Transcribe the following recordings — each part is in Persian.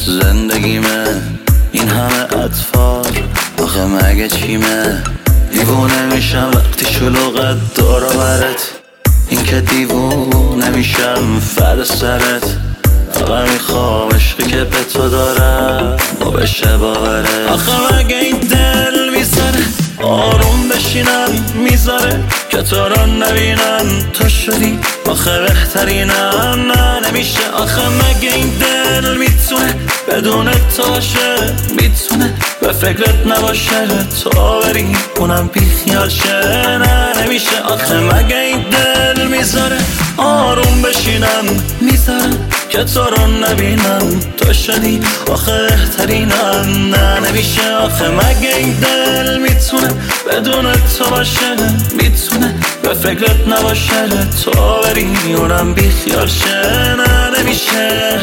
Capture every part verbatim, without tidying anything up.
زندگیمه این همه اطفال، آخه مگه چیمه؟ دیوونه میشم وقتی شلوغت دور و برت، این که دیوونه میشم فد سرت. فقط میخوام عشقی که به تو دارم و بشه باوره. آخه مگه این دل میذاره آروم بشینم، میذاره که تو رو نبینم. تو شدی آخه بهترینم، نه نمیشه. آخه مگه این دل میتونه بدون تو باشه؟ میتونه به فکرت نباشه تو بری اونم بی خیال شه؟ نه نمیشه. آخه مگه این دل میذاره آروم بشینم، میذاره که تو رو نبینم. تو شدی آخه بهترینم، نه نمیشه. آخه مگه این دل میتونه بدون تو باشه؟ میتونه به فکرت نباشه تو بری اونم بی خیال شه؟ نه نمیشه.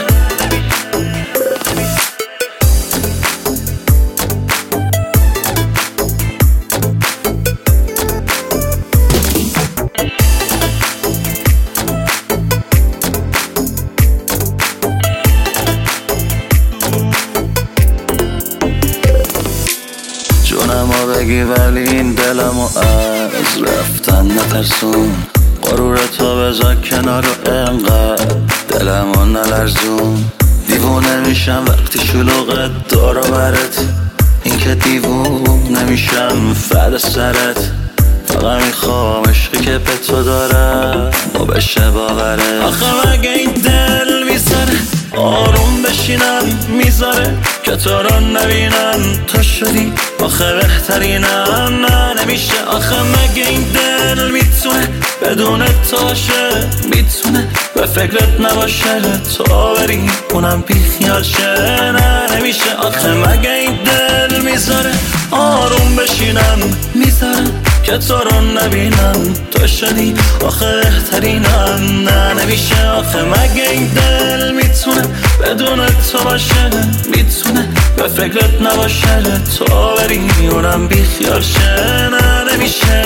جونمو بگی ولی این دلمو از رفتن نترسون. غرور تو بذار کنار و انقدر دلمو نلرزون. دیوونه میشم وقتی شلوغت دور و برت، این که دیوونه میشم فد سرت. فقط میخوام عشقی که به تو دارم و بشه باوره. آخه مگه این دل میذاره آروم بشینم، میذاره که تو رو نبینم. تو شدی آخه بهترینم، نه نمیشه. آخه مگه این دل میتونه بدون تو باشه؟ میتونه به فکرت نباشه تو بری اونم بی خیال شه؟ نه نمیشه. آخه مگه این دل میذاره آروم بشینم، میذاره که تو رو نبینم. تو شدی آخه بهترینم، نه نمیشه. آخه مگه این دل میتونه بدون تو باشه؟ میتونه به فکرت نباشه تو بری اونم بی خیال شه؟ نه نمیشه.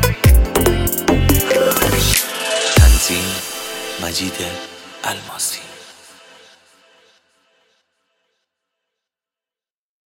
مجید الماسی.